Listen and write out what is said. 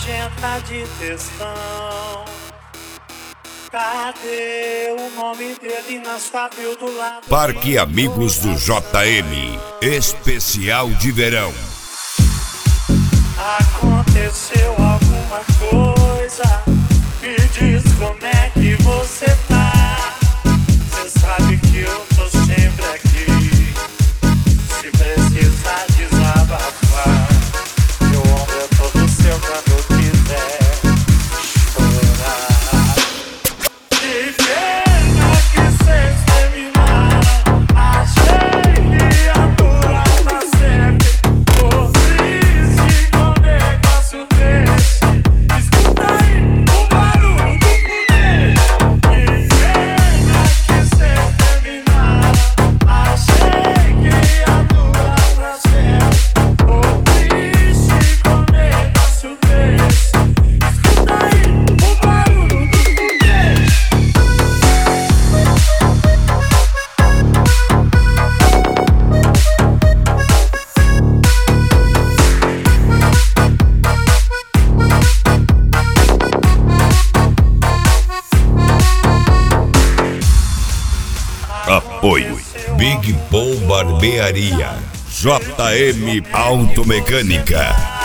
nojenta de textão. Cadê o nome dele na sua bio do lado? Parque Amigos do JM, especial de verão. Aconteceu alguma coisa? Me diz como é que você tá. Cê sabe que eu tô sempre aqui. Se precisar desabafar, meu ombro é todo seu quando eu quiser chorar. Que pena que cês terminaram. Achei que ia durar pra sempre. Tô triste com um negócio desse. Escuta aí o barulho do foguete. Que pena que cês terminaram. Achei que ia durar pra sempre. Tô triste com um negócio desse. Escuta aí o barulho do foguete. Apoio Big Paul Barbearia, JM Automecânica.